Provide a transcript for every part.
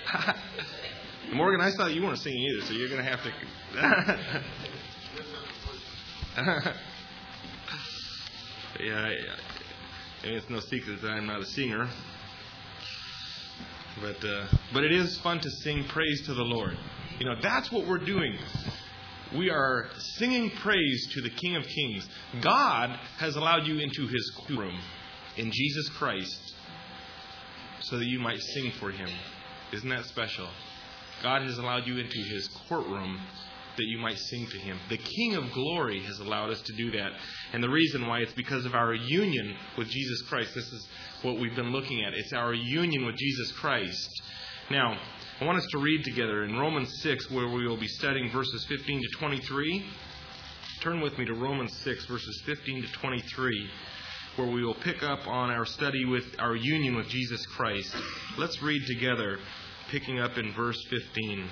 Morgan, I saw you weren't singing either, so you're going to have to... Yeah, and it's no secret that I'm not a singer. But it is fun to sing praise to the Lord. You know, that's what we're doing. We are singing praise to the King of Kings. God has allowed you into His room in Jesus Christ so that you might sing for Him. Isn't that special? God has allowed you into His courtroom that you might sing to Him. The King of Glory has allowed us to do that. And the reason why, it's because of our union with Jesus Christ. This is what we've been looking at. It's our union with Jesus Christ. Now, I want us to read together in Romans 6, where we will be studying verses 15 to 23. Turn with me to Romans 6, verses 15 to 23, where we will pick up on our study with our union with Jesus Christ. Let's read together, picking up in verse 15.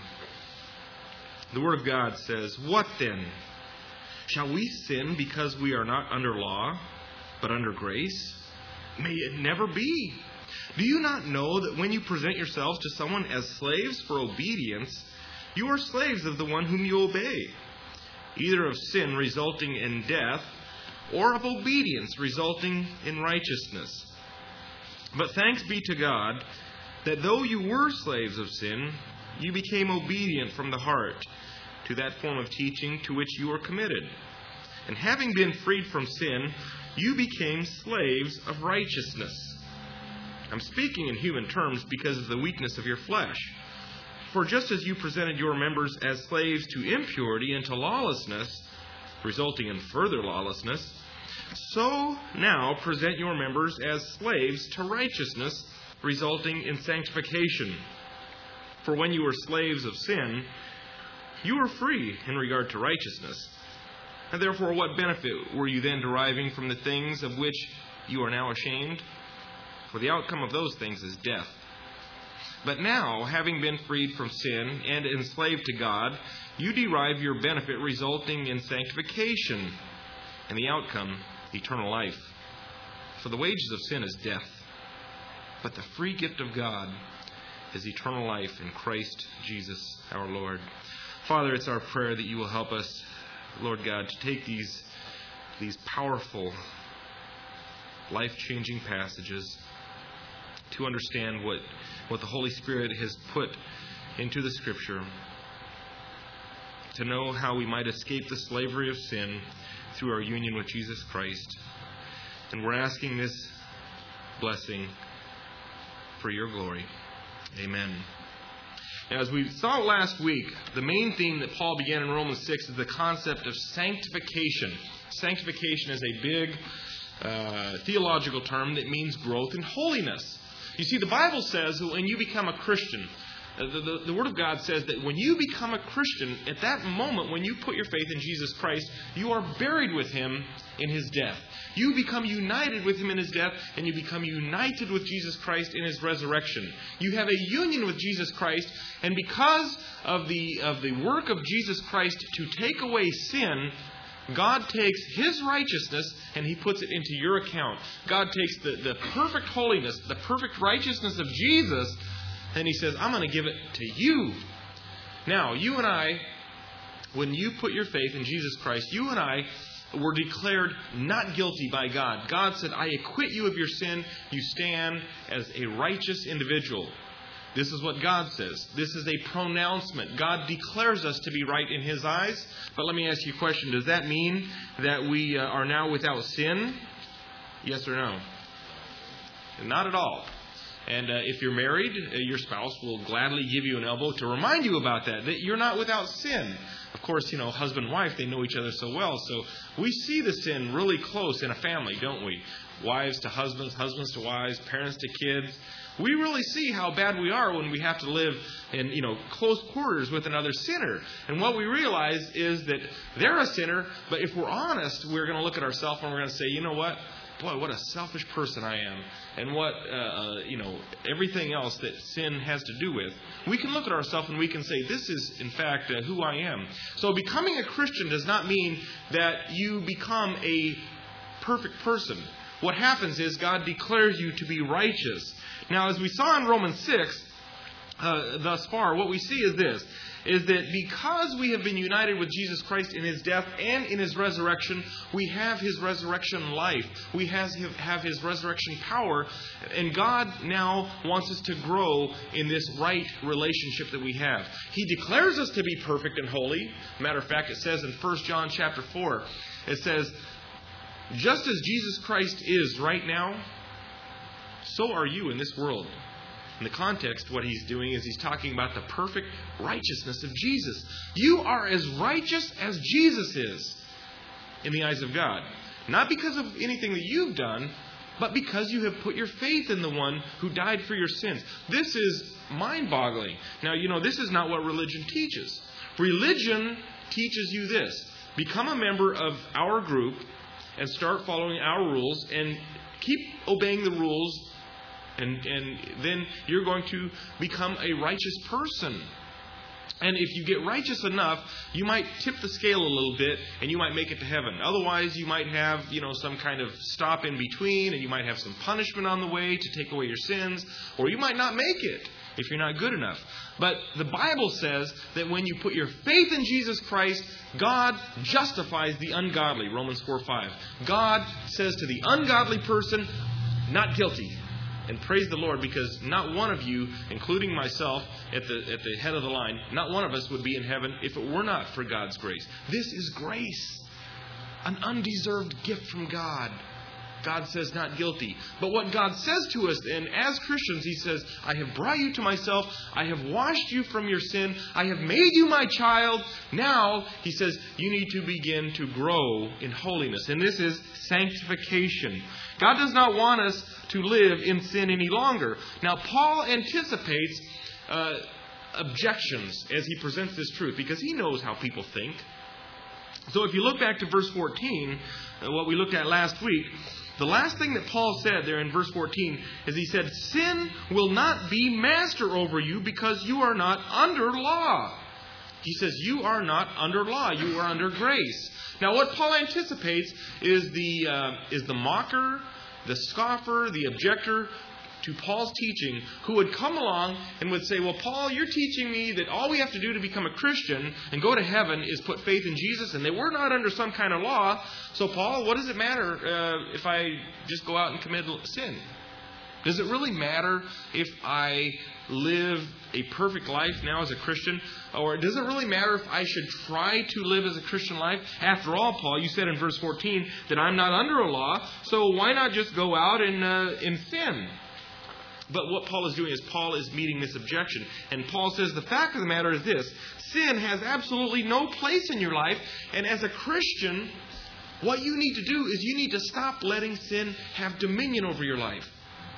The Word of God says, "What then? Shall we sin because we are not under law, but under grace? May it never be. Do you not know that when you present yourselves to someone as slaves for obedience, you are slaves of the one whom you obey, either of sin resulting in death, or of obedience resulting in righteousness? But thanks be to God that though you were slaves of sin, you became obedient from the heart to that form of teaching to which you were committed. And having been freed from sin, you became slaves of righteousness." I'm speaking in human terms because of the weakness of your flesh. "For just as you presented your members as slaves to impurity and to lawlessness, resulting in further lawlessness, so now present your members as slaves to righteousness, resulting in sanctification. For when you were slaves of sin, you were free in regard to righteousness. And therefore, what benefit were you then deriving from the things of which you are now ashamed? For the outcome of those things is death. But now, having been freed from sin and enslaved to God, you derive your benefit resulting in sanctification, and the outcome, eternal life. For the wages of sin is death, but the free gift of God is eternal life in Christ Jesus our Lord." Father, it's our prayer that you will help us, Lord God, to take these powerful, life-changing passages, to understand what the Holy Spirit has put into the Scripture, to know how we might escape the slavery of sin through our union with Jesus Christ. And we're asking this blessing for your glory. Amen. Now, as we saw last week, the main theme that Paul began in Romans 6 is the concept of sanctification. Sanctification is a big theological term that means growth in holiness. You see, the Bible says that when you become a Christian, the Word of God says that when you become a Christian, at that moment when you put your faith in Jesus Christ, you are buried with Him in His death. You become united with Him in His death, and you become united with Jesus Christ in His resurrection. You have a union with Jesus Christ, and because of the work of Jesus Christ to take away sin, God takes His righteousness and He puts it into your account. God takes the perfect holiness, the perfect righteousness of Jesus, and He says, I'm going to give it to you. Now, you and I, when you put your faith in Jesus Christ, you and I were declared not guilty by God. God said, I acquit you of your sin. You stand as a righteous individual. This is what God says. This is a pronouncement. God declares us to be right in His eyes. But let me ask you a question. Does that mean that we are now without sin? Yes or no? Not at all. And if you're married, your spouse will gladly give you an elbow to remind you about that you're not without sin. Of course, husband and wife, they know each other so well. So we see the sin really close in a family, don't we? Wives to husbands, husbands to wives, parents to kids. We really see how bad we are when we have to live in, close quarters with another sinner. And what we realize is that they're a sinner, but if we're honest, we're going to look at ourselves and we're going to say, you know what? Boy, what a selfish person I am. And what, everything else that sin has to do with. We can look at ourselves and we can say, this is, in fact, who I am. So becoming a Christian does not mean that you become a perfect person. What happens is God declares you to be righteous. Now, as we saw in Romans 6, thus far, what we see is this, is that because we have been united with Jesus Christ in His death and in His resurrection, we have His resurrection life. We have His resurrection power. And God now wants us to grow in this right relationship that we have. He declares us to be perfect and holy. Matter of fact, it says in 1 John chapter 4, it says, just as Jesus Christ is right now, so are you in this world. In the context, what he's doing is he's talking about the perfect righteousness of Jesus. You are as righteous as Jesus is in the eyes of God. Not because of anything that you've done, but because you have put your faith in the one who died for your sins. This is mind-boggling. Now, this is not what religion teaches. Religion teaches you this. Become a member of our group and start following our rules and keep obeying the rules. And then you're going to become a righteous person. And if you get righteous enough, you might tip the scale a little bit and you might make it to heaven. Otherwise, you might have, some kind of stop in between, and you might have some punishment on the way to take away your sins, or you might not make it if you're not good enough. But the Bible says that when you put your faith in Jesus Christ, God justifies the ungodly. Romans 4:5. God says to the ungodly person, not guilty. And praise the Lord, because not one of you, including myself at the head of the line, not one of us would be in heaven if it were not for God's grace. This is grace. An undeserved gift from God. God says not guilty. But what God says to us, and as Christians, He says, I have brought you to myself. I have washed you from your sin. I have made you my child. Now, He says, you need to begin to grow in holiness. And this is sanctification. God does not want us to live in sin any longer. Now, Paul anticipates objections as he presents this truth, because he knows how people think. So if you look back to verse 14, what we looked at last week, the last thing that Paul said there in verse 14 is he said, sin will not be master over you because you are not under law. He says, you are not under law. You are under grace. Now, what Paul anticipates is the mocker, the scoffer, the objector to Paul's teaching, who would come along and would say, well, Paul, you're teaching me that all we have to do to become a Christian and go to heaven is put faith in Jesus, and that we're not under some kind of law. So, Paul, what does it matter if I just go out and commit sin? Does it really matter if I live a perfect life now as a Christian? Or does it really matter if I should try to live as a Christian life? After all, Paul, you said in verse 14 that I'm not under a law, so why not just go out and sin? But what Paul is doing is Paul is meeting this objection. And Paul says the fact of the matter is this: sin has absolutely no place in your life. And as a Christian, what you need to do is you need to stop letting sin have dominion over your life.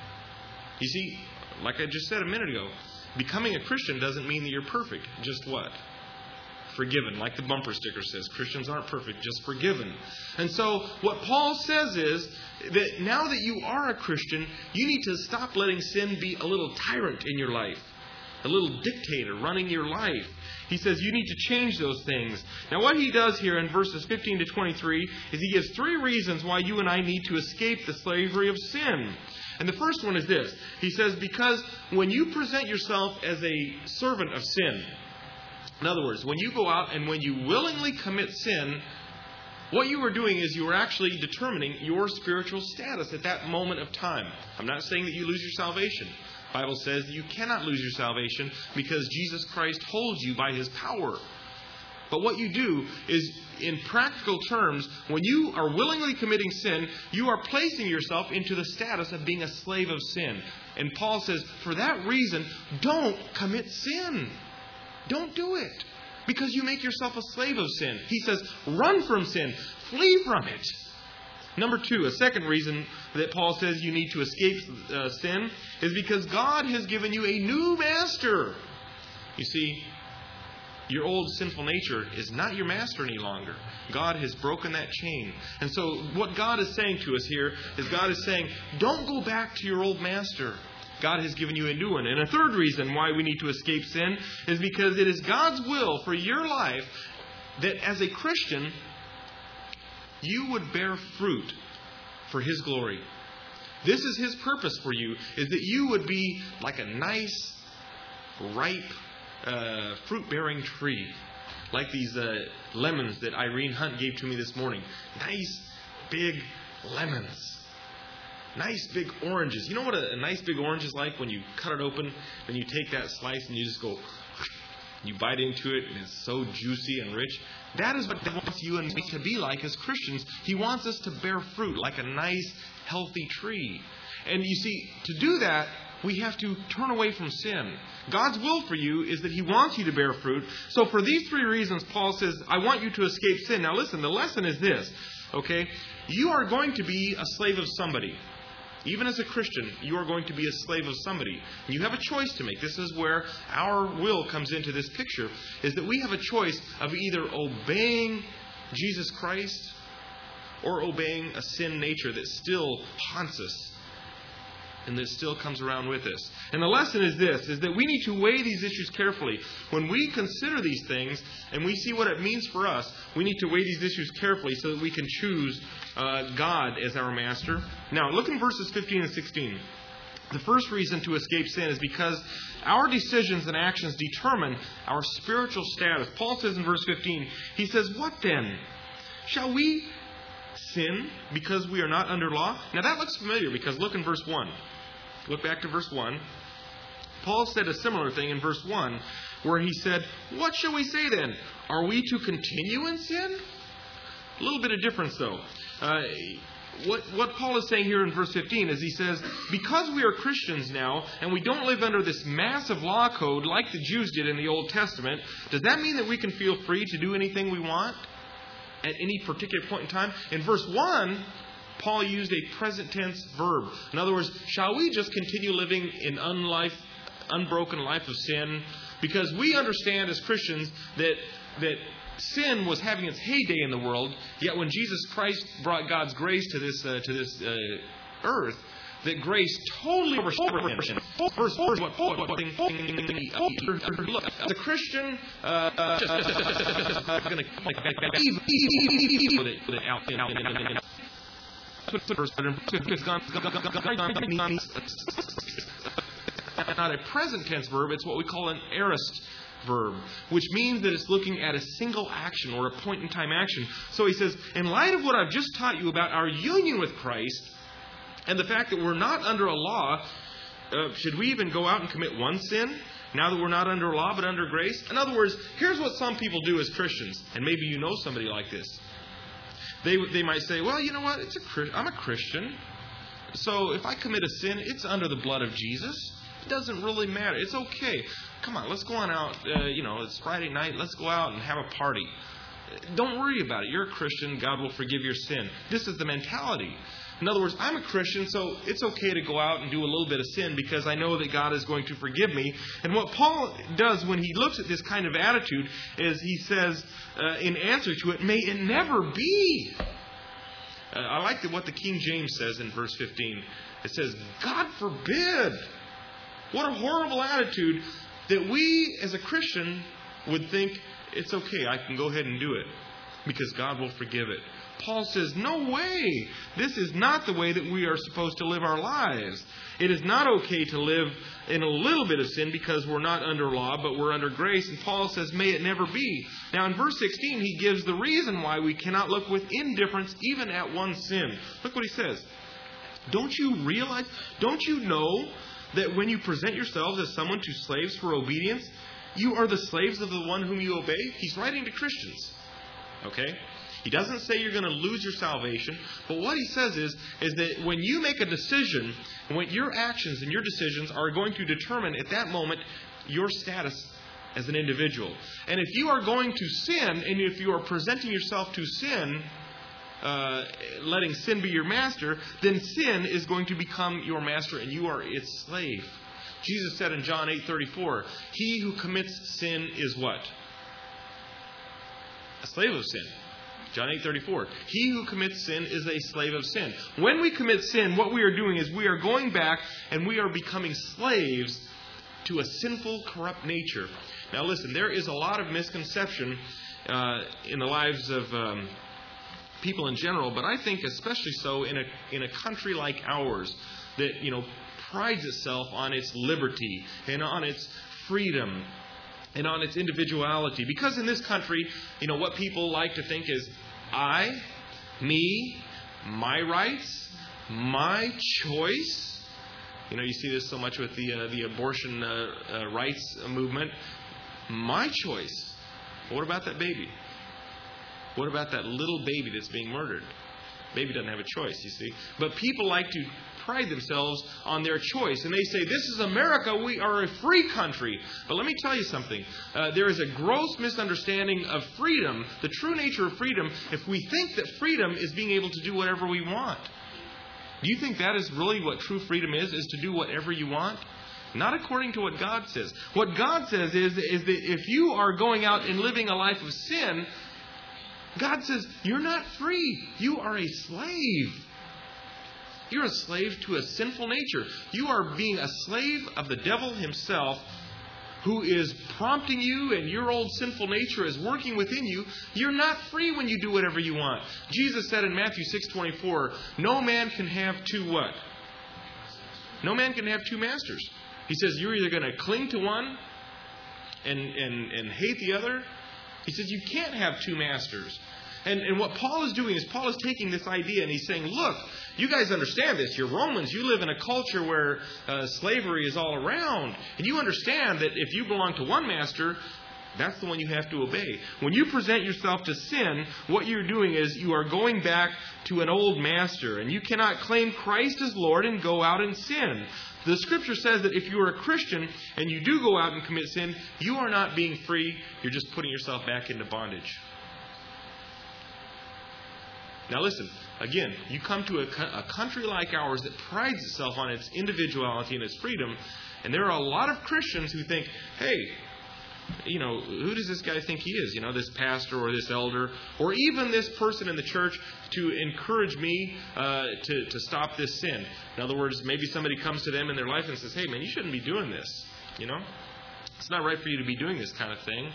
You see, like I just said a minute ago, becoming a Christian doesn't mean that you're perfect. Just what? Forgiven. Like the bumper sticker says, Christians aren't perfect, just forgiven. And so what Paul says is that now that you are a Christian, you need to stop letting sin be a little tyrant in your life, a little dictator running your life. He says you need to change those things. Now what he does here in verses 15 to 23 is he gives 3 reasons why you and I need to escape the slavery of sin. And the first one is this. He says, because when you present yourself as a servant of sin, in other words, when you go out and when you willingly commit sin, what you are doing is you are actually determining your spiritual status at that moment of time. I'm not saying that you lose your salvation. The Bible says that you cannot lose your salvation because Jesus Christ holds you by His power. But what you do is, in practical terms, when you are willingly committing sin, you are placing yourself into the status of being a slave of sin. And Paul says, for that reason, don't commit sin. Don't do it. Because you make yourself a slave of sin. He says, run from sin. Flee from it. Number 2, a second reason that Paul says you need to escape sin is because God has given you a new master. You see, your old sinful nature is not your master any longer. God has broken that chain. And so what God is saying to us here is God is saying, don't go back to your old master. God has given you a new one. And a third reason why we need to escape sin is because it is God's will for your life that as a Christian, you would bear fruit for His glory. This is His purpose for you, is that you would be like a nice ripe fruit-bearing tree. Like these lemons that Irene Hunt gave to me this morning. Nice big lemons. Nice big oranges. You know what a nice big orange is like when you cut it open and you take that slice and you just go, you bite into it and it's so juicy and rich. That is what God wants you and me to be like as Christians. He wants us to bear fruit like a nice, healthy tree. And you see, to do that, we have to turn away from sin. God's will for you is that He wants you to bear fruit. So for these three reasons, Paul says, I want you to escape sin. Now listen, the lesson is this, okay? You are going to be a slave of somebody. Even as a Christian, you are going to be a slave of somebody. And you have a choice to make. This is where our will comes into this picture, is that we have a choice of either obeying Jesus Christ or obeying a sin nature that still haunts us and that still comes around with us. And the lesson is this, is that we need to weigh these issues carefully. When we consider these things and we see what it means for us, we need to weigh these issues carefully so that we can choose God as our master. Now, look in verses 15 and 16. The first reason to escape sin is because our decisions and actions determine our spiritual status. Paul says in verse 15, he says, what then? Shall we sin because we are not under law? Now that looks familiar because look in verse 1. Look back to verse 1. Paul said a similar thing in verse 1 where he said, what shall we say then? Are we to continue in sin? A little bit of difference though. What Paul is saying here in verse 15 is he says, because we are Christians now and we don't live under this massive law code like the Jews did in the Old Testament, does that mean that we can feel free to do anything we want at any particular point in time? In verse 1, Paul used a present tense verb. In other words, shall we just continue living in unbroken life of sin? Because we understand as Christians that sin was having its heyday in the world, yet when Jesus Christ brought God's grace to this earth, that grace totally overshadowed sin. Verse what the Christian going to not a present tense verb, it's what we call an aorist verb, which means that it's looking at a single action or a point in time action. So he says, in light of what I've just taught you about our union with Christ and the fact that we're not under a law, should we even go out and commit one sin now that we're not under law but under grace? In other words, here's what some people do as Christians, and maybe you know somebody like this. They might say, well, you know what, I'm a Christian, so if I commit a sin, it's under the blood of Jesus. It doesn't really matter. It's okay. Come on, let's go on out. It's Friday night. Let's go out and have a party. Don't worry about it. You're a Christian. God will forgive your sin. This is the mentality. In other words, I'm a Christian, so it's okay to go out and do a little bit of sin because I know that God is going to forgive me. And what Paul does when he looks at this kind of attitude is he says, in answer to it, may it never be. I like what the King James says in verse 15. It says, God forbid. What a horrible attitude that we as a Christian would think it's okay, I can go ahead and do it because God will forgive it. Paul says, no way. This is not the way that we are supposed to live our lives. It is not okay to live in a little bit of sin because we're not under law, but we're under grace. And Paul says, may it never be. Now in verse 16, he gives the reason why we cannot look with indifference even at one sin. Look what he says. Don't you realize, don't you know that when you present yourselves as someone to slaves for obedience, you are the slaves of the one whom you obey? He's writing to Christians. Okay? He doesn't say you're going to lose your salvation, but what he says is that when you make a decision, when your actions and your decisions are going to determine at that moment your status as an individual. And if you are going to sin, and if you are presenting yourself to sin, letting sin be your master, then sin is going to become your master and you are its slave. Jesus said in John 8:34, he who commits sin is what? A slave of sin. John 8:34. He who commits sin is a slave of sin. When we commit sin, what we are doing is we are going back and we are becoming slaves to a sinful, corrupt nature. Now listen, there is a lot of misconception in the lives of people in general, but I think especially so in a country like ours that, prides itself on its liberty and on its freedom and on its individuality. Because in this country, what people like to think is I, me, my rights, my choice. You see this so much with the abortion rights movement. My choice. What about that baby? What about that little baby that's being murdered? Baby doesn't have a choice, you see. But people like to pride themselves on their choice. And they say, this is America. We are a free country. But let me tell you something. There is a gross misunderstanding of freedom, the true nature of freedom, if we think that freedom is being able to do whatever we want. Do you think that is really what true freedom is to do whatever you want? Not according to what God says. What God says is that if you are going out and living a life of sin, God says, you're not free. You are a slave. You're a slave to a sinful nature. You are being a slave of the devil himself, who is prompting you, and your old sinful nature is working within you. You're not free when you do whatever you want. Jesus said in Matthew 6:24, no man can have two what? No man can have two masters. He says you're either going to cling to one and hate the other. He says you can't have two masters. And what Paul is doing is Paul is taking this idea and he's saying, look, you guys understand this. You're Romans. You live in a culture where slavery is all around. And you understand that if you belong to one master, that's the one you have to obey. When you present yourself to sin, what you're doing is you are going back to an old master. And you cannot claim Christ as Lord and go out and sin. The Scripture says that if you are a Christian and you do go out and commit sin, you are not being free. You're just putting yourself back into bondage. Now listen, again, you come to a country like ours that prides itself on its individuality and its freedom, and there are a lot of Christians who think, hey, who does this guy think he is? This pastor or this elder or even this person in the church to encourage me to stop this sin. In other words, maybe somebody comes to them in their life and says, hey, man, you shouldn't be doing this. It's not right for you to be doing this kind of thing.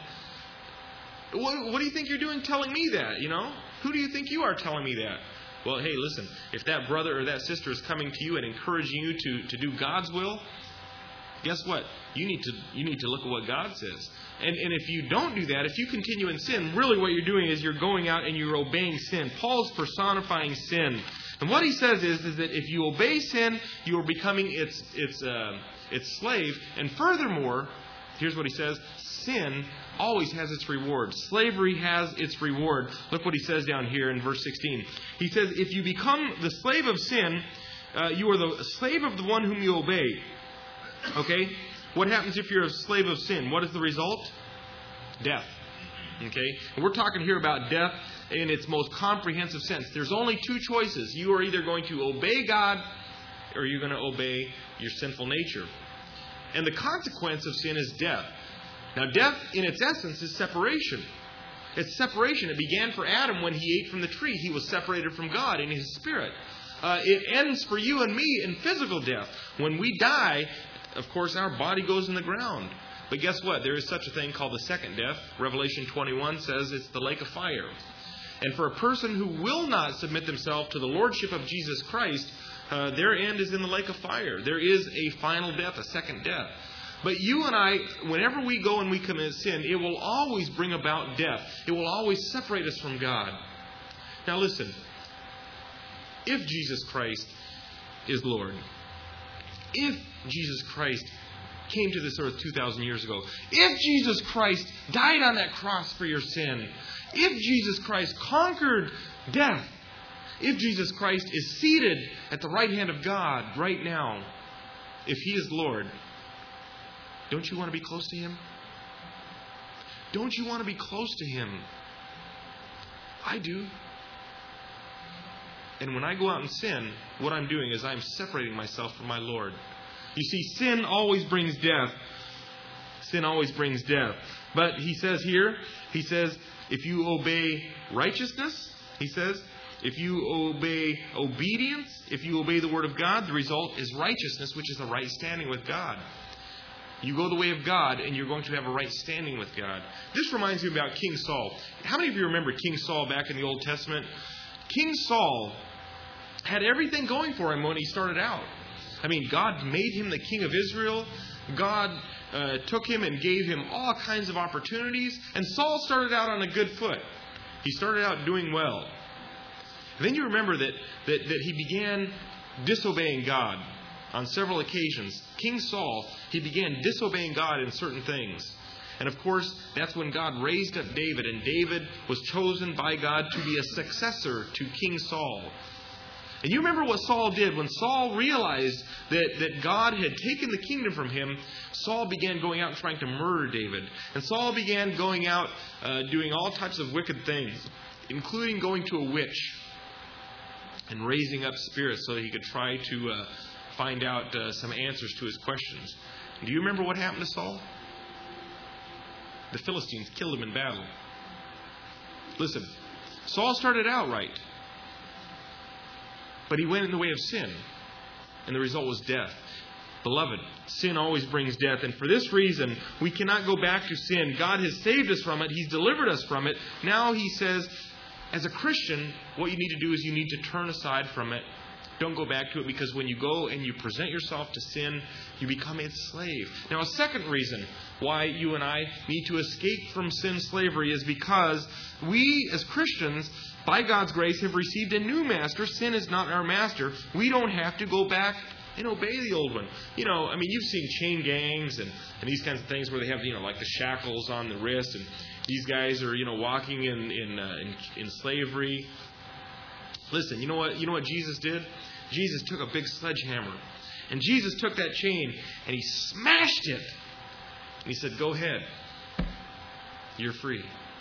What do you think you're doing telling me that, Who do you think you are telling me that? Well, hey, listen, if that brother or that sister is coming to you and encouraging you to do God's will, guess what? You need to look at what God says. And if you don't do that, if you continue in sin, really what you're doing is you're going out and you're obeying sin. Paul's personifying sin. And what he says is that if you obey sin, you are becoming its slave. And furthermore, here's what he says, sin always has its reward. Slavery has its reward. Look what he says down here in verse 16. He says, if you become the slave of sin, you are the slave of the one whom you obey. Okay? What happens if you're a slave of sin? What is the result? Death. Okay? And we're talking here about death in its most comprehensive sense. There's only two choices. You are either going to obey God or you're going to obey your sinful nature. And the consequence of sin is death. Now, death in its essence is separation. It's separation. It began for Adam when he ate from the tree. He was separated from God in his spirit. It ends for you and me in physical death. When we die, of course, our body goes in the ground. But guess what? There is such a thing called the second death. Revelation 21 says it's the lake of fire. And for a person who will not submit themselves to the lordship of Jesus Christ, their end is in the lake of fire. There is a final death, a second death. But you and I, whenever we go and we commit sin, it will always bring about death. It will always separate us from God. Now listen, if Jesus Christ is Lord, if Jesus Christ came to this earth 2,000 years ago, if Jesus Christ died on that cross for your sin, if Jesus Christ conquered death, if Jesus Christ is seated at the right hand of God right now, if He is Lord, don't you want to be close to Him? Don't you want to be close to Him? I do. And when I go out and sin, what I'm doing is I'm separating myself from my Lord. You see, sin always brings death. Sin always brings death. But he says here, if you obey righteousness, he says, if you obey obedience, if you obey the Word of God, the result is righteousness, which is a right standing with God. You go the way of God, and you're going to have a right standing with God. This reminds me about King Saul. How many of you remember King Saul back in the Old Testament? King Saul had everything going for him when he started out. I mean, God made him the king of Israel. God took him and gave him all kinds of opportunities. And Saul started out on a good foot. He started out doing well. And then you remember that he began disobeying God on several occasions. King Saul, he began disobeying God in certain things. And of course, that's when God raised up David. And David was chosen by God to be a successor to King Saul. And you remember what Saul did when Saul realized that God had taken the kingdom from him. Saul began going out and trying to murder David. And Saul began going out doing all types of wicked things, including going to a witch and raising up spirits so that he could try to find out some answers to his questions. Do you remember what happened to Saul? The Philistines killed him in battle. Listen, Saul started out right, but he went in the way of sin, and the result was death. Beloved, sin always brings death, and for this reason, we cannot go back to sin. God has saved us from it. He's delivered us from it. Now He says, as a Christian, what you need to do is you need to turn aside from it. Don't go back to it, because when you go and you present yourself to sin, you become its slave. Now, a second reason why you and I need to escape from sin slavery is because we, as Christians, by God's grace, have received a new master. Sin is not our master. We don't have to go back and obey the old one. You've seen chain gangs and these kinds of things where they have, like the shackles on the wrist, and these guys are, walking in slavery. Listen, you know what Jesus did? Jesus took a big sledgehammer, and Jesus took that chain and He smashed it. And He said, "Go ahead. You're free."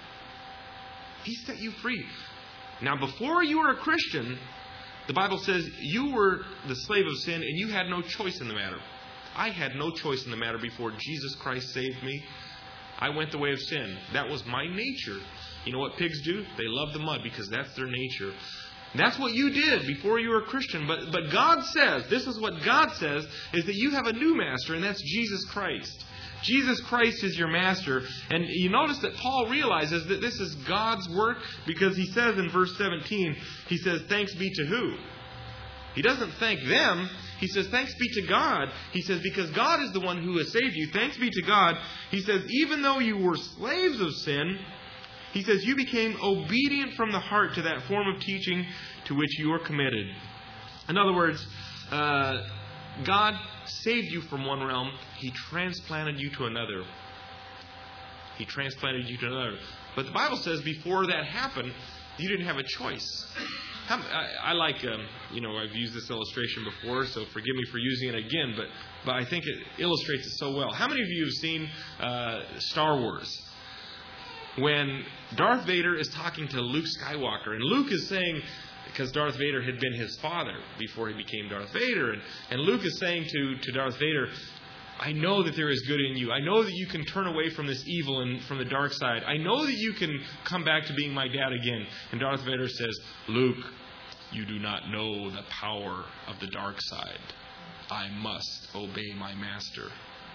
He set you free. Now, before you were a Christian, the Bible says you were the slave of sin and you had no choice in the matter. I had no choice in the matter before Jesus Christ saved me. I went the way of sin. That was my nature. You know what pigs do? They love the mud because that's their nature. That's what you did before you were a Christian. But God says, this is what God says, is that you have a new master, and that's Jesus Christ. Jesus Christ is your master. And you notice that Paul realizes that this is God's work, because he says in verse 17, he says, thanks be to who? He doesn't thank them. He says, thanks be to God. He says, because God is the one who has saved you. Thanks be to God. He says, even though you were slaves of sin, He says, you became obedient from the heart to that form of teaching to which you are committed. In other words, God saved you from one realm. He transplanted you to another. He transplanted you to another. But the Bible says before that happened, you didn't have a choice. I like, I've used this illustration before, so forgive me for using it again, but I think it illustrates it so well. How many of you have seen Star Wars? When Darth Vader is talking to Luke Skywalker, and Luke is saying, because Darth Vader had been his father before he became Darth Vader, and Luke is saying to Darth Vader, I know that there is good in you. I know that you can turn away from this evil and from the dark side. I know that you can come back to being my dad again. And Darth Vader says, Luke, you do not know the power of the dark side. I must obey my master.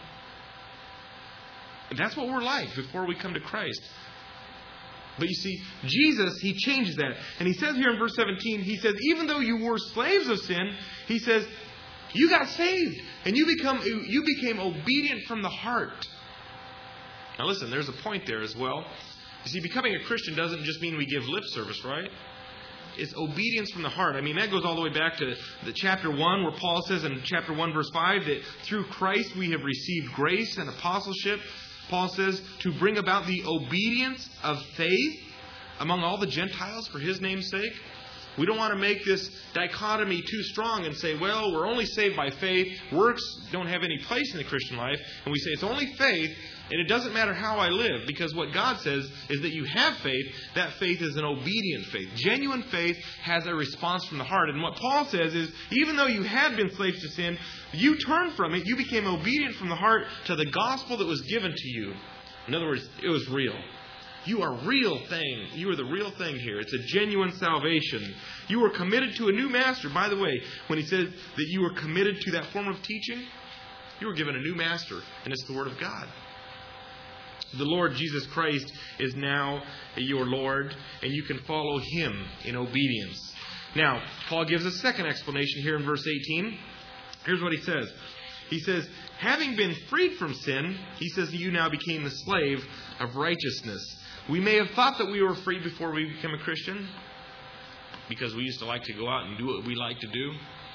And that's what we're like before we come to Christ. But you see, Jesus, He changes that. And He says here in verse 17, He says, even though you were slaves of sin, He says, you got saved. And you became obedient from the heart. Now listen, there's a point there as well. You see, becoming a Christian doesn't just mean we give lip service, right? It's obedience from the heart. I mean, that goes all the way back to the chapter 1, where Paul says in chapter 1, verse 5, that through Christ we have received grace and apostleship. Paul says, to bring about the obedience of faith among all the Gentiles for His name's sake. We don't want to make this dichotomy too strong and say, well, we're only saved by faith. Works don't have any place in the Christian life. And we say it's only faith, and it doesn't matter how I live. Because what God says is that you have faith. That faith is an obedient faith. Genuine faith has a response from the heart. And what Paul says is, even though you had been slaves to sin, you turned from it. You became obedient from the heart to the gospel that was given to you. In other words, it was real. You are real thing. You are the real thing here. It's a genuine salvation. You were committed to a new master. By the way, when he says that you were committed to that form of teaching, you were given a new master, and it's the Word of God. The Lord Jesus Christ is now your Lord, and you can follow Him in obedience. Now, Paul gives a second explanation here in verse 18. Here's what he says. He says, having been freed from sin, he says, you now became the slave of righteousness. We may have thought that we were free before we became a Christian, because we used to like to go out and do what we like to do.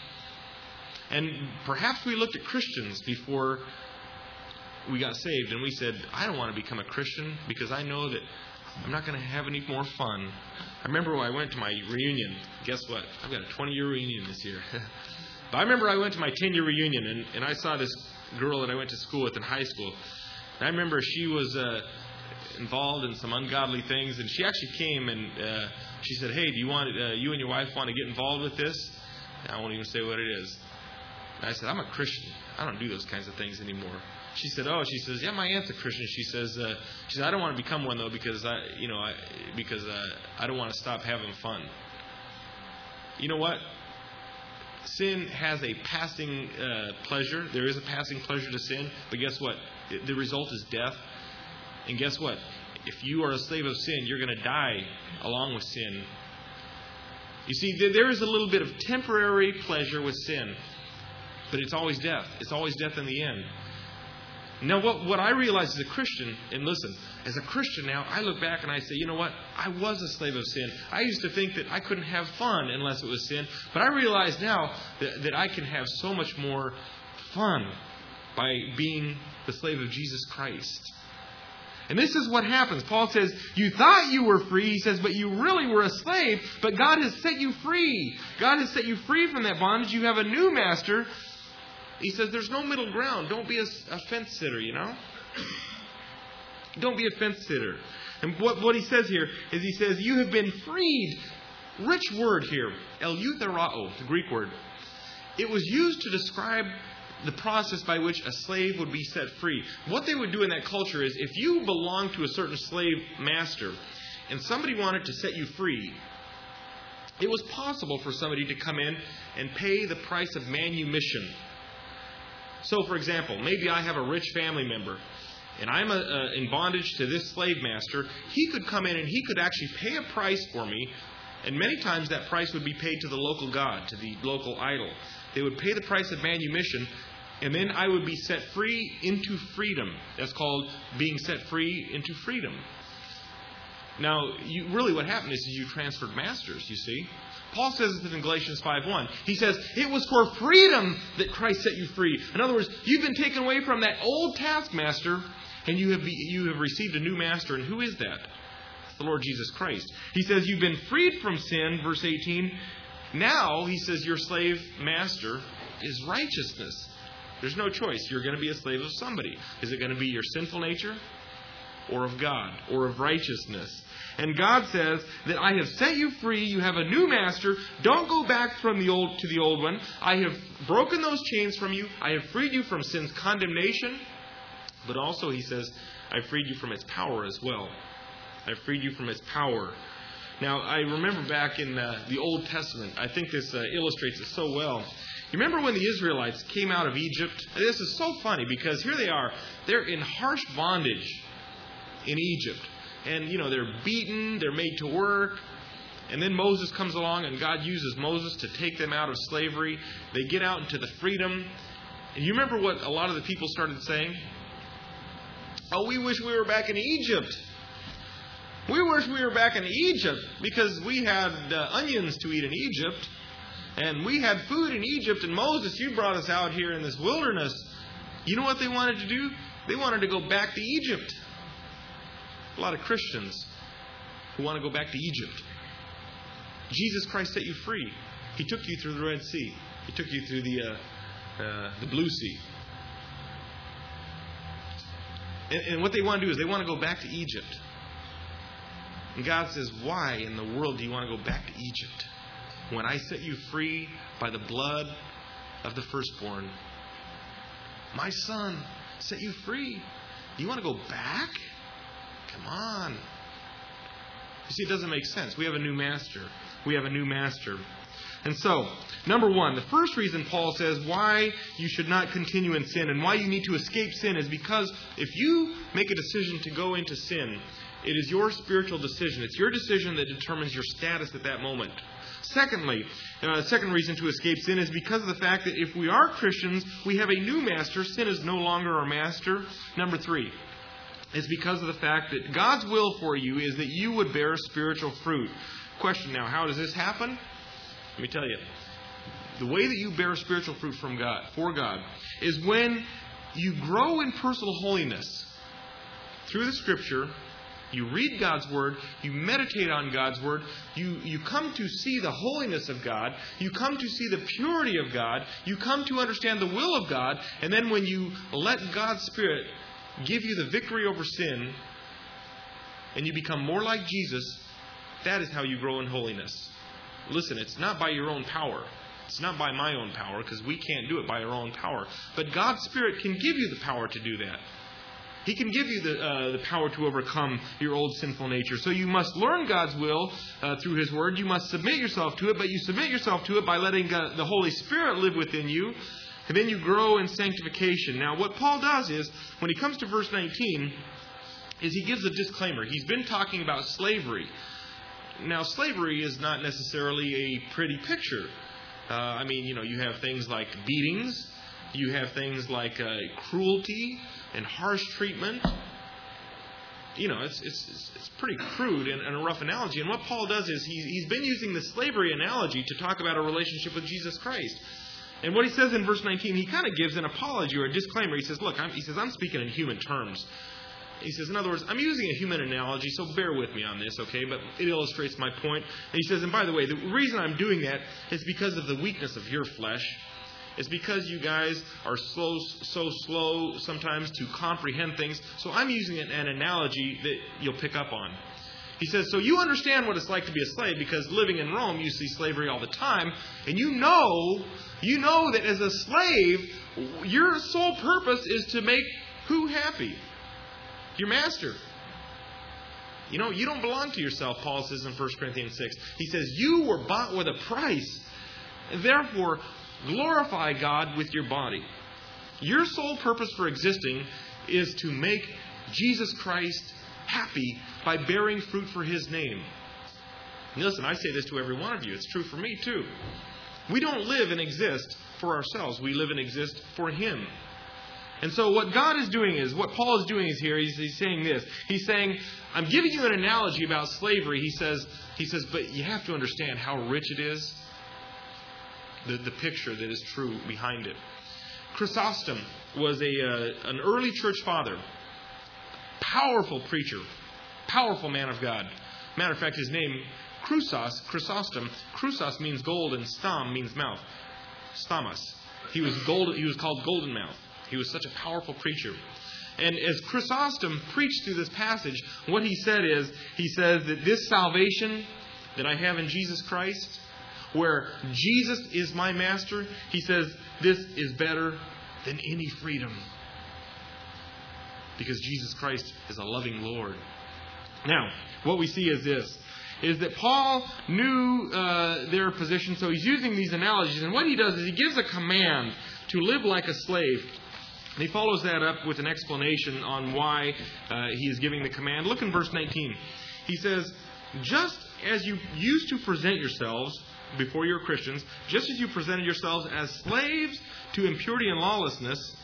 And perhaps we looked at Christians before we got saved and we said, I don't want to become a Christian because I know that I'm not going to have any more fun. I remember when I went to my reunion. Guess what? I've got a 20-year reunion this year. But I remember I went to my 10-year reunion and I saw this girl that I went to school with in high school. And I remember she was involved in some ungodly things. And she actually came and she said, hey, do you and your wife want to get involved with this? And I won't even say what it is. And I said, I'm a Christian. I don't do those kinds of things anymore. She said, yeah, my aunt's a Christian. She says, I don't want to become one though because I don't want to stop having fun. You know what? Sin has a passing pleasure. There is a passing pleasure to sin, but guess what? The result is death. And guess what? If you are a slave of sin, you're going to die along with sin. You see, there is a little bit of temporary pleasure with sin, but it's always death. It's always death in the end. Now, what I realize as a Christian, and listen, as a Christian now, I look back and I say, you know what? I was a slave of sin. I used to think that I couldn't have fun unless it was sin. But I realize now that I can have so much more fun by being the slave of Jesus Christ. And this is what happens. Paul says, you thought you were free, he says, but you really were a slave, but God has set you free. God has set you free from that bondage. You have a new master. He says there's no middle ground. Don't be a fence sitter, you know. Don't be a fence sitter. And what he says here is he says, you have been freed. Rich word here. Eleutherao, the Greek word. It was used to describe the process by which a slave would be set free. What they would do in that culture is if you belonged to a certain slave master and somebody wanted to set you free, it was possible for somebody to come in and pay the price of manumission. So, for example, maybe I have a rich family member and I'm in bondage to this slave master. He could come in and he could actually pay a price for me, and many times that price would be paid to the local god, to the local idol. They would pay the price of manumission, and then I would be set free into freedom. That's called being set free into freedom. Now, what happened is you transferred masters, you see. Paul says this in Galatians 5:1. He says, it was for freedom that Christ set you free. In other words, you've been taken away from that old taskmaster, and you have received a new master. And who is that? It's the Lord Jesus Christ. He says, you've been freed from sin, verse 18. Now, he says, your slave master is righteousness. There's no choice. You're going to be a slave of somebody. Is it going to be your sinful nature? Or of God? Or of righteousness? And God says that I have set you free. You have a new master. Don't go back from the old to the old one. I have broken those chains from you. I have freed you from sin's condemnation. But also, he says, I've freed you from its power as well. I've freed you from its power. Now, I remember back in the Old Testament, I think this illustrates it so well. You remember when the Israelites came out of Egypt? This is so funny because here they are. They're in harsh bondage in Egypt. And, they're beaten, they're made to work. And then Moses comes along and God uses Moses to take them out of slavery. They get out into the freedom. And you remember what a lot of the people started saying? Oh, we wish we were back in Egypt. We wish we were back in Egypt because we had onions to eat in Egypt. And we had food in Egypt. And Moses, you brought us out here in this wilderness. You know what they wanted to do? They wanted to go back to Egypt. A lot of Christians who want to go back to Egypt. Jesus Christ set you free. He took you through the Red Sea. He took you through the Blue Sea. And what they want to do is they want to go back to Egypt. And God says, why in the world do you want to go back to Egypt when I set you free by the blood of the firstborn? My son set you free. You want to go back? Come on. You see, it doesn't make sense. We have a new master. We have a new master. And so, number one, the first reason Paul says why you should not continue in sin and why you need to escape sin is because if you make a decision to go into sin, it is your spiritual decision. It's your decision that determines your status at that moment. Secondly, second reason to escape sin is because of the fact that if we are Christians, we have a new master. Sin is no longer our master. Number 3 is because of the fact that God's will for you is that you would bear spiritual fruit. Question now, how does this happen? Let me tell you. The way that you bear spiritual fruit from God, for God, is when you grow in personal holiness through the Scripture. You read God's Word, you meditate on God's Word, you come to see the holiness of God, you come to see the purity of God, you come to understand the will of God, and then when you let God's Spirit give you the victory over sin, and you become more like Jesus, that is how you grow in holiness. Listen, it's not by your own power. It's not by my own power, because we can't do it by our own power. But God's Spirit can give you the power to do that. He can give you the power to overcome your old sinful nature. So you must learn God's will through His Word. You must submit yourself to it, but you submit yourself to it by letting the Holy Spirit live within you. And then you grow in sanctification. Now, what Paul does is, when he comes to verse 19, is he gives a disclaimer. He's been talking about slavery. Now, slavery is not necessarily a pretty picture. You have things like beatings. You have things like cruelty and harsh treatment. It's pretty crude and a rough analogy. And what Paul does is he's been using the slavery analogy to talk about a relationship with Jesus Christ. And what he says in verse 19, he kind of gives an apology or a disclaimer. He says, look, I'm speaking in human terms. He says, in other words, I'm using a human analogy, so bear with me on this, okay? But it illustrates my point. And he says, and by the way, the reason I'm doing that is because of the weakness of your flesh. It's because you guys are so slow sometimes to comprehend things. So I'm using an analogy that you'll pick up on. He says, so you understand what it's like to be a slave, because living in Rome, you see slavery all the time. And you know that as a slave, your sole purpose is to make who happy? Your master. You don't belong to yourself, Paul says in 1 Corinthians 6. He says, you were bought with a price. Therefore, glorify God with your body. Your sole purpose for existing is to make Jesus Christ happy by bearing fruit for His name. And listen, I say this to every one of you. It's true for me too. We don't live and exist for ourselves. We live and exist for Him. And so what God is doing is, what Paul is doing is here, he's saying this. He's saying, I'm giving you an analogy about slavery. He says, but you have to understand how rich it is. The picture that is true behind it. Chrysostom was an early church father. Powerful preacher. Powerful man of God. Matter of fact, his name, Chrysostom. Chrysos means gold and stom means mouth. Stamos. He was called Golden Mouth. He was such a powerful preacher. And as Chrysostom preached through this passage, what he said is, he says that this salvation that I have in Jesus Christ, where Jesus is my master, he says, this is better than any freedom. Because Jesus Christ is a loving Lord. Now, what we see is this, is that Paul knew their position, so he's using these analogies. And what he does is he gives a command to live like a slave. And he follows that up with an explanation on why he is giving the command. Look in verse 19. He says, just as you used to present yourselves before you were Christians, just as you presented yourselves as slaves to impurity and lawlessness,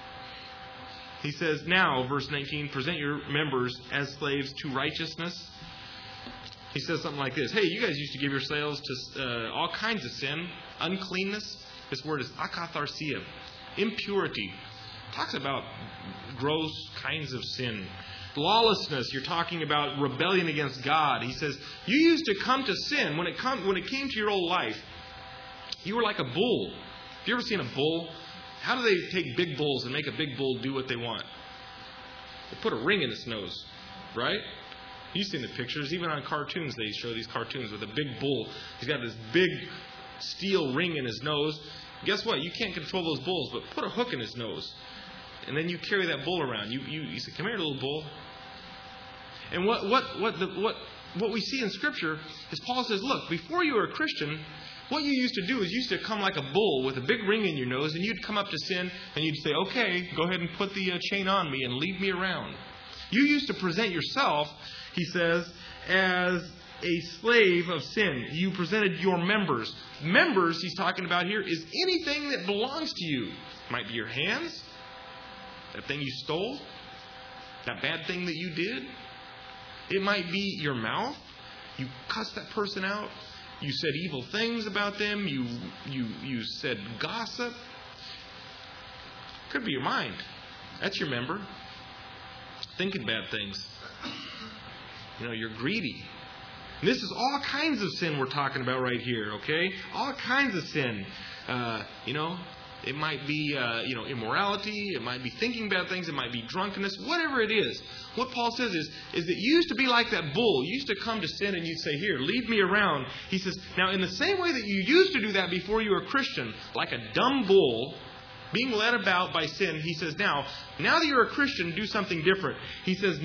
he says, now, verse 19, present your members as slaves to righteousness. He says something like this. Hey, you guys used to give yourselves to all kinds of sin, uncleanness. This word is akatharsia, impurity. Talks about gross kinds of sin. Lawlessness, you're talking about rebellion against God. He says, you used to come to sin. When it came to your old life, you were like a bull. Have you ever seen a bull? How do they take big bulls and make a big bull do what they want? They put a ring in its nose, right? You've seen the pictures. Even on cartoons, they show these cartoons with a big bull. He's got this big steel ring in his nose. Guess what? You can't control those bulls, but put a hook in his nose. And then you carry that bull around. You say, come here, little bull. And what we see in Scripture is Paul says, look, before you were a Christian, what you used to do is you used to come like a bull with a big ring in your nose, and you'd come up to sin, and you'd say, okay, go ahead and put the chain on me and lead me around. You used to present yourself, he says, as a slave of sin. You presented your members. Members, he's talking about here, is anything that belongs to you. It might be your hands, that thing you stole, that bad thing that you did. It might be your mouth. You cussed that person out. You said evil things about them. You said gossip. Could be your mind. That's your member. Thinking bad things. You're greedy. And this is all kinds of sin we're talking about right here, okay? All kinds of sin. It might be, immorality. It might be thinking bad things. It might be drunkenness. Whatever it is. What Paul says is that you used to be like that bull. You used to come to sin and you'd say, here, lead me around. He says, now in the same way that you used to do that before you were a Christian, like a dumb bull, being led about by sin, he says, now that you're a Christian, do something different. He says,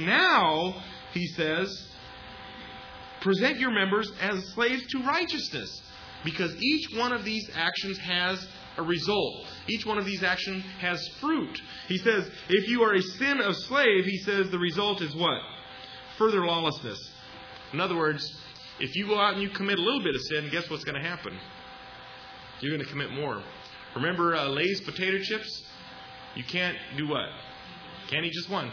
present your members as slaves to righteousness. Because each one of these actions has a result. Each one of these actions has fruit. He says, if you are a sin of slave, he says the result is what? Further lawlessness. In other words, if you go out and you commit a little bit of sin, guess what's going to happen? You're going to commit more. Remember Lay's potato chips? You can't do what? Can't eat just one.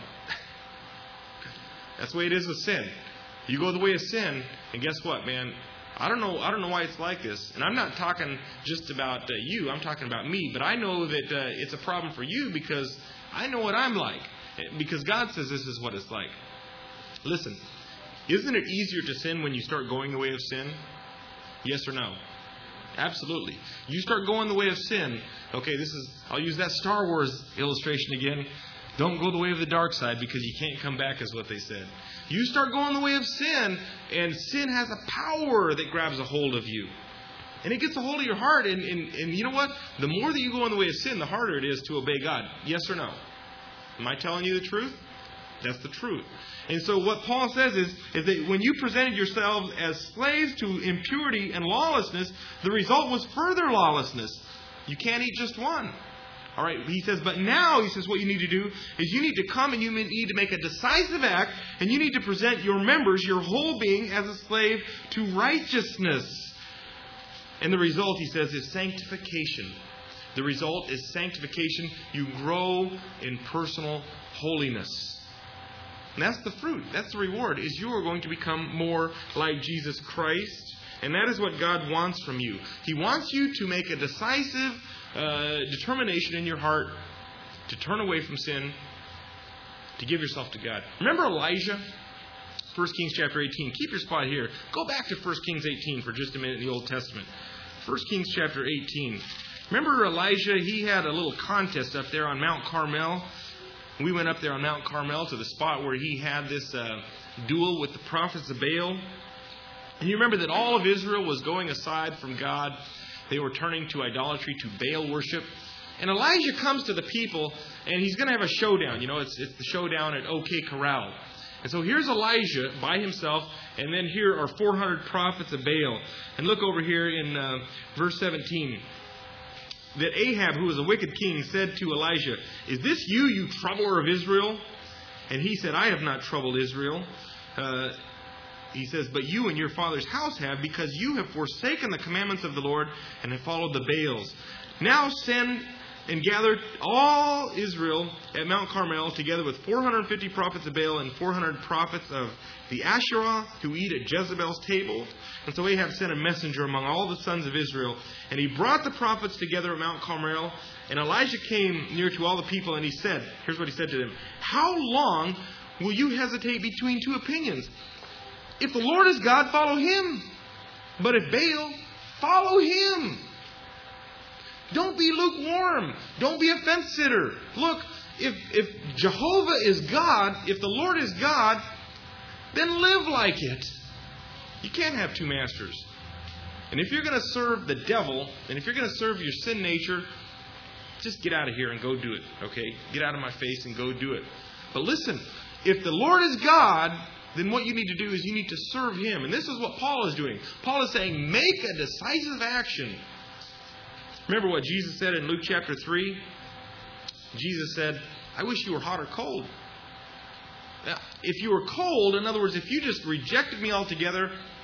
That's the way it is with sin. You go the way of sin, and guess what, man? I don't know why it's like this. And I'm not talking just about you. I'm talking about me. But I know that it's a problem for you because I know what I'm like. Because God says this is what it's like. Listen, isn't it easier to sin when you start going the way of sin? Yes or no? Absolutely. You start going the way of sin. Okay, I'll use that Star Wars illustration again. Don't go the way of the dark side because you can't come back, is what they said. You start going the way of sin, and sin has a power that grabs a hold of you. And it gets a hold of your heart, and you know what? The more that you go in the way of sin, the harder it is to obey God. Yes or no? Am I telling you the truth? That's the truth. And so what Paul says is that when you presented yourselves as slaves to impurity and lawlessness, the result was further lawlessness. You can't eat just one. All right, he says, but now, he says, what you need to do is you need to come and you need to make a decisive act, and you need to present your members, your whole being, as a slave to righteousness. And the result, he says, is sanctification. The result is sanctification. You grow in personal holiness. And that's the fruit. That's the reward, is you are going to become more like Jesus Christ. And that is what God wants from you. He wants you to make a decisive determination in your heart to turn away from sin, to give yourself to God. Remember Elijah? 1 Kings chapter 18. Keep your spot here. Go back to 1 Kings 18 for just a minute in the Old Testament. 1 Kings chapter 18. Remember Elijah? He had a little contest up there on Mount Carmel. We went up there on Mount Carmel to the spot where he had this duel with the prophets of Baal. And you remember that all of Israel was going aside from God. They were turning to idolatry, to Baal worship. And Elijah comes to the people, and he's going to have a showdown. It's the showdown at OK Corral. And so here's Elijah by himself, and then here are 400 prophets of Baal. And look over here in verse 17. That Ahab, who was a wicked king, said to Elijah, "Is this you troubler of Israel?" And he said, "I have not troubled Israel." He says, "But you and your father's house have, because you have forsaken the commandments of the Lord and have followed the Baals. Now send and gather all Israel at Mount Carmel, together with 450 prophets of Baal and 400 prophets of the Asherah who eat at Jezebel's table." And so Ahab sent a messenger among all the sons of Israel, and he brought the prophets together at Mount Carmel. And Elijah came near to all the people, and he said, here's what he said to them: "How long will you hesitate between two opinions? If the Lord is God, follow Him. But if Baal, follow him. Don't be lukewarm. Don't be a fence sitter. Look, if Jehovah is God, if the Lord is God, then live like it. You can't have two masters. And if you're going to serve the devil, and if you're going to serve your sin nature, just get out of here and go do it. Okay? Get out of my face and go do it. But listen, if the Lord is God, then what you need to do is you need to serve Him. And this is what Paul is doing. Paul is saying, make a decisive action. Remember what Jesus said in Luke chapter 3? Jesus said, "I wish you were hot or cold." Now, if you were cold, in other words, if you just rejected me altogether,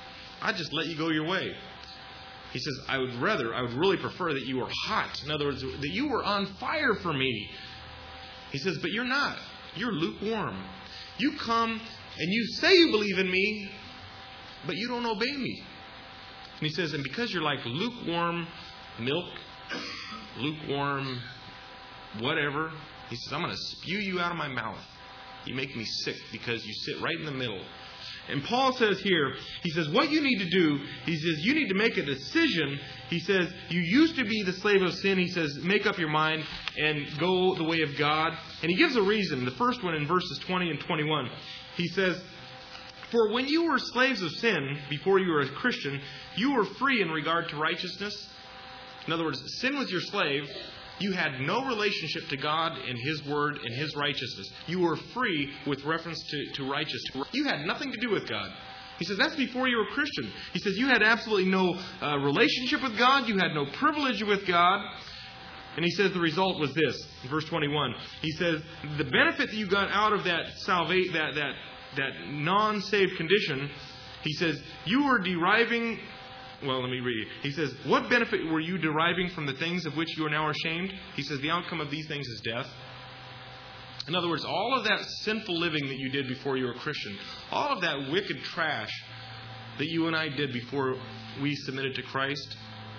I'd just let you go your way. He says, I would really prefer that you were hot. In other words, that you were on fire for me. He says, but you're not. You're lukewarm. You come and you say you believe in me, but you don't obey me. And he says, and because you're like lukewarm milk, lukewarm whatever, he says, I'm going to spew you out of my mouth. You make me sick because you sit right in the middle. And Paul says here, he says, what you need to do, he says, you need to make a decision. He says, you used to be the slave of sin. He says, make up your mind and go the way of God. And he gives a reason. The first one in verses 20 and 21. He says, for when you were slaves of sin, before you were a Christian, you were free in regard to righteousness. In other words, sin was your slave. You had no relationship to God and His Word and His righteousness. You were free with reference to righteousness. You had nothing to do with God. He says, that's before you were a Christian. He says, you had absolutely no relationship with God. You had no privilege with God. And he says the result was this. In verse 21, he says, the benefit that you got out of that that non-saved condition, he says, you were deriving... Well, let me read it. He says, what benefit were you deriving from the things of which you are now ashamed? He says, the outcome of these things is death. In other words, all of that sinful living that you did before you were a Christian, all of that wicked trash that you and I did before we submitted to Christ,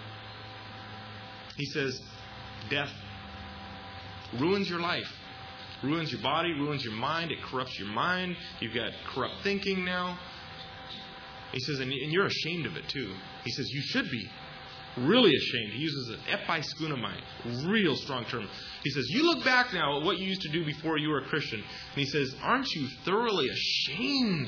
he says, death ruins your life, ruins your body, ruins your mind. It corrupts your mind. You've got corrupt thinking now. He says, and you're ashamed of it too. He says, you should be really ashamed. He uses an episkunomai, real strong term. He says, you look back now at what you used to do before you were a Christian. And he says, aren't you thoroughly ashamed?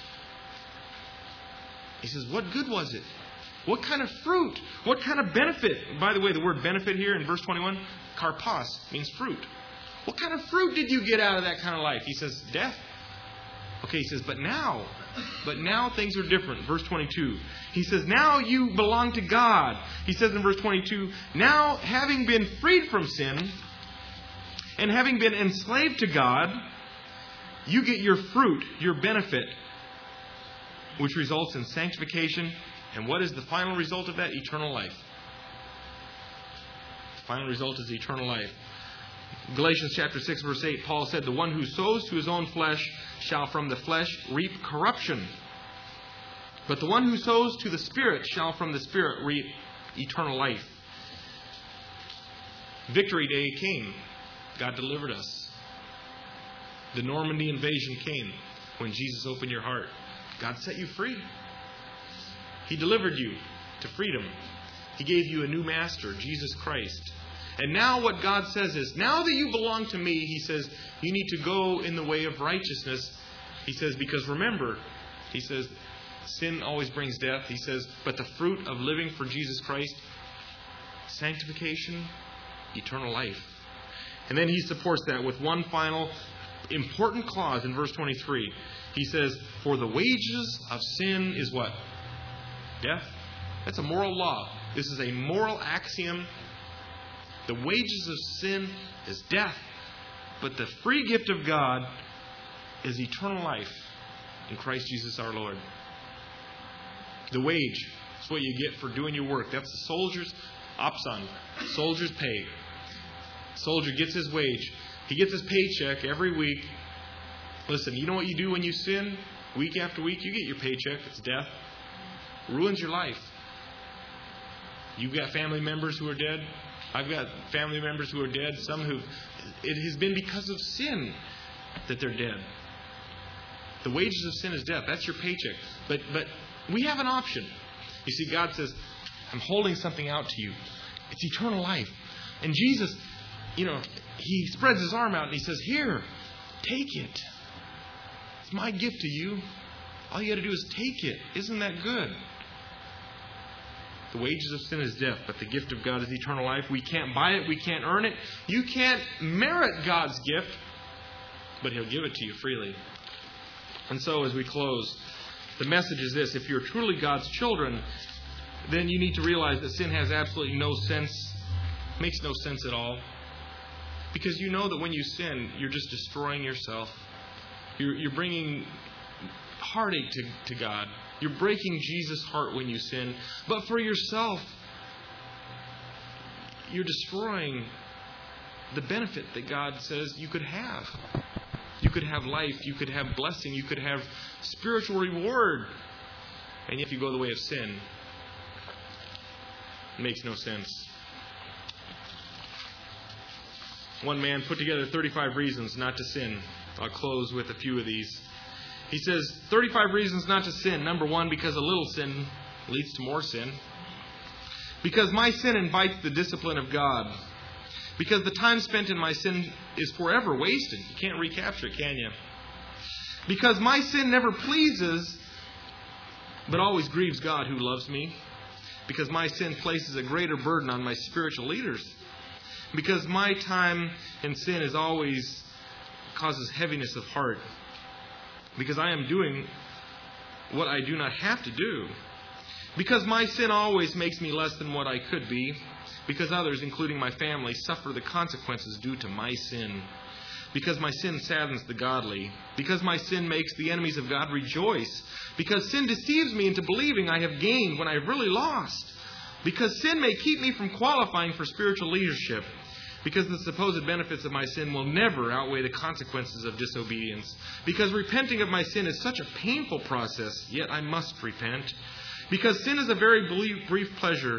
He says, what good was it? What kind of fruit? What kind of benefit? By the way, the word benefit here in verse 21, karpos, means fruit. What kind of fruit did you get out of that kind of life? He says, death. Okay, he says, but now things are different. Verse 22. He says, now you belong to God. He says in verse 22, now having been freed from sin and having been enslaved to God, you get your fruit, your benefit, which results in sanctification. And what is the final result of that? Eternal life. The final result is eternal life. Galatians chapter 6 verse 8, Paul said, the one who sows to his own flesh shall from the flesh reap corruption. But the one who sows to the Spirit shall from the Spirit reap eternal life. Victory Day came. God delivered us. The Normandy invasion came when Jesus opened your heart. God set you free. He delivered you to freedom. He gave you a new master, Jesus Christ. And now what God says is, now that you belong to me, He says, you need to go in the way of righteousness. He says, because remember, He says, sin always brings death. He says, but the fruit of living for Jesus Christ, sanctification, eternal life. And then He supports that with one final important clause in verse 23. He says, for the wages of sin is what? Death. That's a moral law. This is a moral axiom. The wages of sin is death, but the free gift of God is eternal life in Christ Jesus our Lord. The wage is what you get for doing your work. That's the soldier's opson, soldier's pay. Soldier gets his wage. He gets his paycheck every week. Listen, you know what you do when you sin? Week after week, you get your paycheck. It's death. Ruins your life. You've got family members who are dead. I've got family members who are dead. Some who, it has been because of sin that they're dead. The wages of sin is death. That's your paycheck. But we have an option. You see, God says, I'm holding something out to you. It's eternal life. And Jesus, He spreads His arm out and He says, here, take it. It's my gift to you. All you got to do is take it. Isn't that good? The wages of sin is death, but the gift of God is eternal life. We can't buy it. We can't earn it. You can't merit God's gift, but He'll give it to you freely. And so as we close, the message is this. If you're truly God's children, then you need to realize that sin has absolutely no sense, makes no sense at all. Because you know that when you sin, you're just destroying yourself. You're bringing heartache to God. You're breaking Jesus' heart when you sin. But for yourself, you're destroying the benefit that God says you could have. You could have life. You could have blessing. You could have spiritual reward. And yet if you go the way of sin, it makes no sense. One man put together 35 reasons not to sin. I'll close with a few of these. He says, 35 reasons not to sin. Number one, because a little sin leads to more sin. Because my sin invites the discipline of God. Because the time spent in my sin is forever wasted. You can't recapture it, can you? Because my sin never pleases, but always grieves God who loves me. Because my sin places a greater burden on my spiritual leaders. Because my time in sin is always causes heaviness of heart. Because I am doing what I do not have to do. Because my sin always makes me less than what I could be. Because others, including my family, suffer the consequences due to my sin. Because my sin saddens the godly. Because my sin makes the enemies of God rejoice. Because sin deceives me into believing I have gained when I have really lost. Because sin may keep me from qualifying for spiritual leadership. Because the supposed benefits of my sin will never outweigh the consequences of disobedience. Because repenting of my sin is such a painful process, yet I must repent. Because sin is a very brief pleasure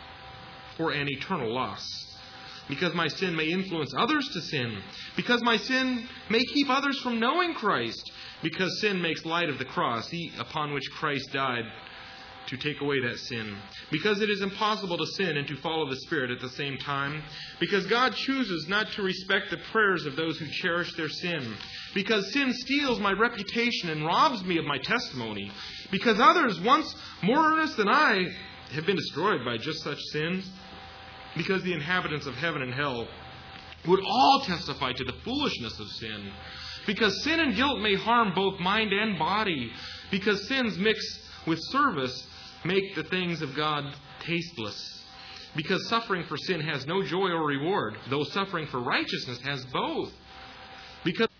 for an eternal loss. Because my sin may influence others to sin. Because my sin may keep others from knowing Christ. Because sin makes light of the cross, upon which Christ died to take away that sin. Because it is impossible to sin and to follow the Spirit at the same time. Because God chooses not to respect the prayers of those who cherish their sin. Because sin steals my reputation and robs me of my testimony. Because others, once more earnest than I, have been destroyed by just such sins. Because the inhabitants of heaven and hell would all testify to the foolishness of sin. Because sin and guilt may harm both mind and body. Because sins mixed with service make the things of God tasteless. Because suffering for sin has no joy or reward, though suffering for righteousness has both. Because